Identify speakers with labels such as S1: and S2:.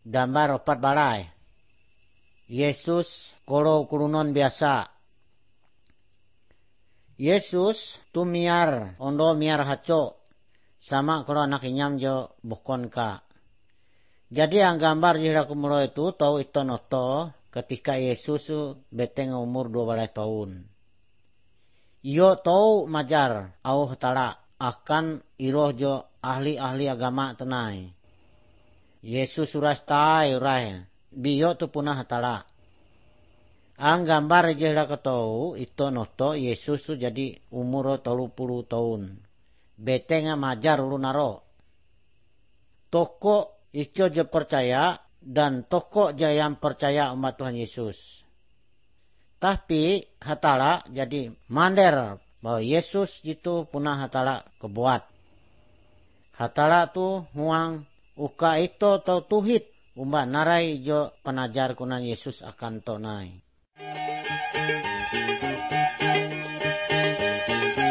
S1: Gambar opat balai. Yesus koro kurunon biasa. Yesus tu miar ondo miar haco. Sama kalau anak inyam jo bukon ka. Jadi ang gambar jihra kumuro itu tau ito noto ketika Yesus beteng umur 2 balai tahun. Iyo tau majar au hatala akan iroh jo ahli-ahli agama tenai. Yesus suras tai urai, biyo tu punah hatala. Ang gambar jihra ketau ito noto Yesus tu jadi umur 30 tahun. Beteng majar ulu naro. Toko ico je percaya dan toko je yang percaya umat Tuhan Yesus. Tapi hatala jadi mander bahwa Yesus itu punah hatala kebuat. Hatala tu huang uka itu tau tuhit umba narai jo penajar kunan Yesus akan tonai.